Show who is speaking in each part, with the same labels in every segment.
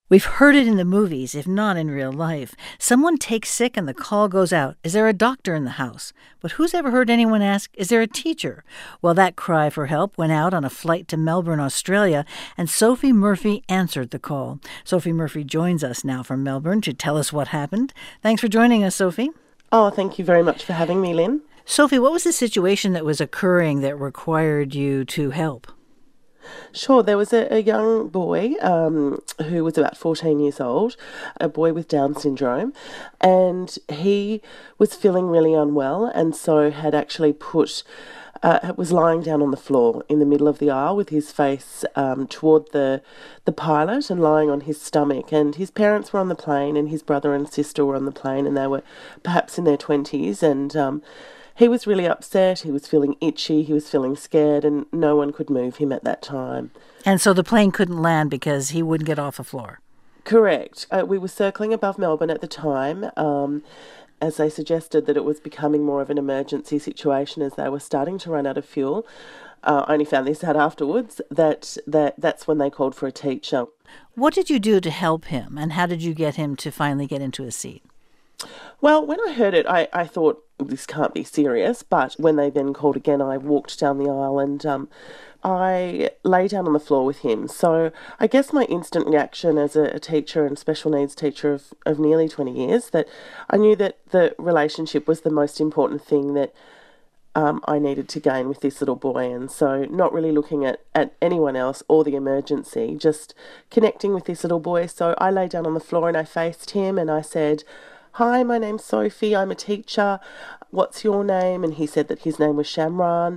Speaker 1: We've heard it in the movies, if not in real life. Someone takes sick and the call goes out. Is there a doctor in the house? But who's ever heard anyone ask, is there a teacher? Well, that cry for help went out on a flight to Melbourne, Australia, and Sophie Murphy answered the call. Sophie Murphy joins us now from Melbourne to tell us what happened. Thanks for joining us, Sophie.
Speaker 2: Oh, thank you very much for having me, Lynn.
Speaker 1: Sophie, what was the situation that was occurring that required you to help?
Speaker 2: Sure, there was a young boy who was about 14 years old, a boy with Down syndrome, and he was feeling really unwell and so had actually was lying down on the floor in the middle of the aisle with his face toward the pilot and lying on his stomach. And his parents were on the plane and his brother and sister were on the plane, and they were perhaps in their 20s, and he was really upset, he was feeling itchy, he was feeling scared, and no one could move him at that time.
Speaker 1: And so the plane couldn't land because he wouldn't get off the floor?
Speaker 2: Correct. We were circling above Melbourne at the time, as they suggested that it was becoming more of an emergency situation as they were starting to run out of fuel. I only found this out afterwards, that's when they called for a teacher.
Speaker 1: What did you do to help him, and how did you get him to finally get into a seat?
Speaker 2: Well, when I heard it, I thought, this can't be serious, but when they then called again, I walked down the aisle and I lay down on the floor with him. So I guess my instant reaction as a teacher and special needs teacher of nearly 20 years, that I knew that the relationship was the most important thing that I needed to gain with this little boy. And so not really looking at anyone else or the emergency, just connecting with this little boy. So I lay down on the floor and I faced him and I said, "Hi, my name's Sophie, I'm a teacher. What's your name?" And he said that his name was Shamran.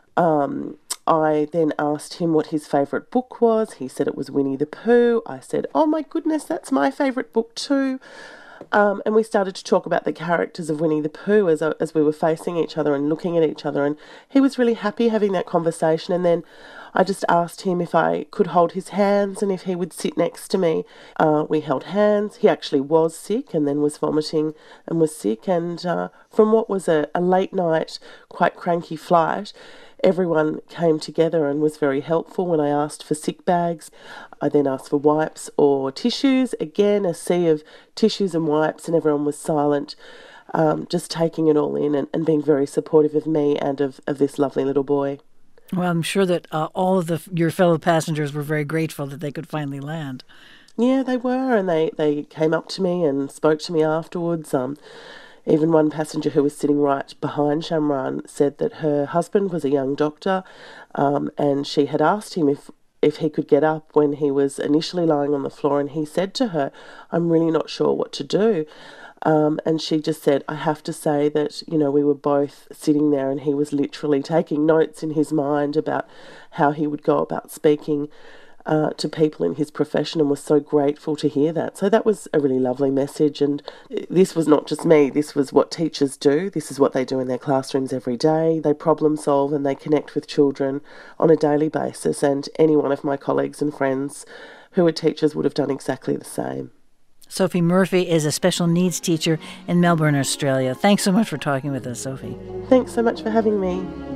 Speaker 2: I then asked him what his favourite book was. He said it was Winnie the Pooh. I said, "Oh my goodness, that's my favourite book too." And we started to talk about the characters of Winnie the Pooh as we were facing each other and looking at each other. And he was really happy having that conversation. And then I just asked him if I could hold his hands and if he would sit next to me. We held hands. He actually was sick and then was vomiting and was sick. And from what was a late night, quite cranky flight, everyone came together and was very helpful when I asked for sick bags. I then asked for wipes or tissues. Again, a sea of tissues and wipes, and everyone was silent, just taking it all in and being very supportive of me and of this lovely little boy.
Speaker 1: Well, I'm sure that all of your fellow passengers were very grateful that they could finally land.
Speaker 2: Yeah, they were, and they came up to me and spoke to me afterwards. Even one passenger who was sitting right behind Shamran said that her husband was a young doctor, and she had asked him if he could get up when he was initially lying on the floor, and he said to her, "I'm really not sure what to do." And she just said, "I have to say that, we were both sitting there and he was literally taking notes in his mind about how he would go about speaking to people in his profession, and was so grateful to hear that." So that was a really lovely message. And this was not just me, this was what teachers do. This is what they do in their classrooms every day. They problem solve and they connect with children on a daily basis. And any one of my colleagues and friends who are teachers would have done exactly the same.
Speaker 1: Sophie Murphy is a special needs teacher in Melbourne, Australia. Thanks so much for talking with us, Sophie.
Speaker 2: Thanks so much for having me.